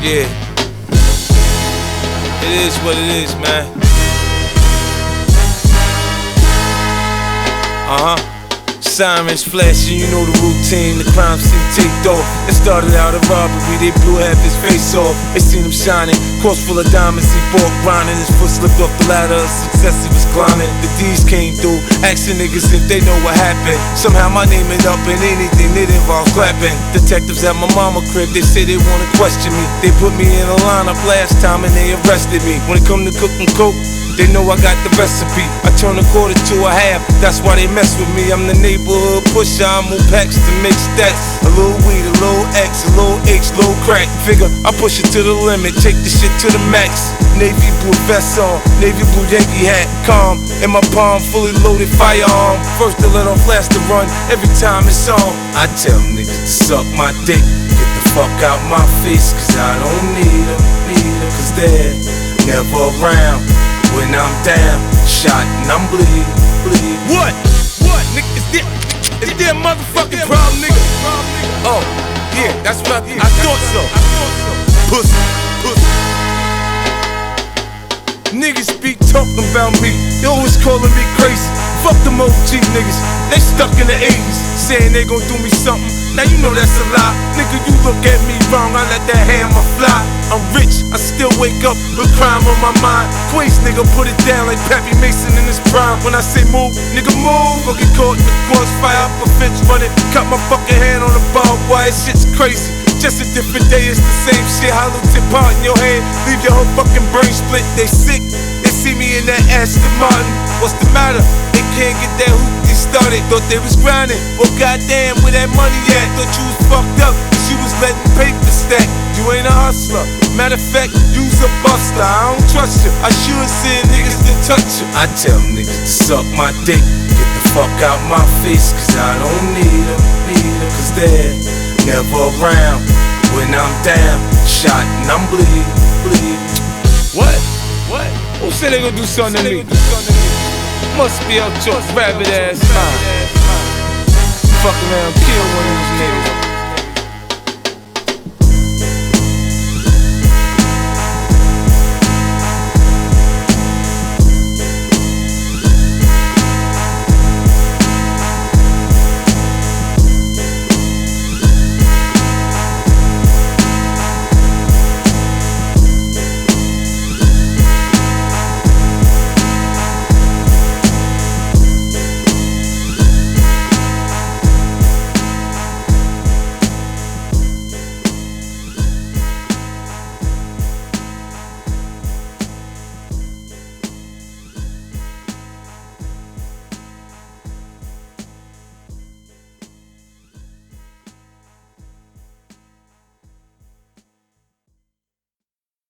Yeah. It is what it is, man. Sirens flashing, you know the routine. The crime scene taped off. It started out a robbery, they blew half his face off. They seen him shining, cross full of diamonds, he bought grinding. His foot slipped off the ladder, success he was climbing. The D's came through, asking niggas if they know what happened. Somehow my name ended up in anything that involved clapping. Detectives at my mama crib, they say they wanna question me. They put me in a lineup last time and they arrested me. When it come to cooking coke, they know I got the recipe. I turn a quarter to a half, that's why they mess with me. I'm the neighborhood pusher, I move packs to make stacks. A little weed, a little X, a little H, little crack. Figure, I push it to the limit, take the shit to the max. Navy blue vest on, navy blue Yankee hat. Calm, in my palm, fully loaded firearm. First to let off, last to run, every time it's on. I tell niggas to suck my dick, get the fuck out my face, cause I don't need them, cause they're never around. When I'm down, shot and I'm bleed. What? Nigga, is there a motherfucking problem, nigga? Oh, yeah, that's what I thought so. Pussy. Niggas be talking about me, they always calling me crazy. Fuck them OG niggas, they stuck in the 80s, saying they gon' do me something. Now you know that's a lie. Nigga, you look at me wrong, I let that hammer fly. I'm rich, I still wake up with crime on my mind. Queens nigga put it down like Pappy Mason in his prime. When I say move, nigga move. Or get caught in the crossfire, up a fence running. Cut my fucking hand on the barbed wire, shit's crazy. Just a different day, it's the same shit. Hollow tip out in your head, leave your whole fucking brain split. They sick, they see me in that Aston Martin. What's the matter? They can't get that hoopty started. Thought they was grinding, well goddamn, where that money at? Thought you was fucked up, cause you was letting paper stack. You ain't a hustler, matter of fact, you's a buster. I don't trust you, I should send niggas to touch you. I tell niggas to suck my dick, get the fuck out my face, cause I don't need them, cause they're never around. When I'm down, shot and I'm bleed. What? Who said they gon' do something to me? Must be out your rabbit ass mind. Fuck around, kill one of these niggas.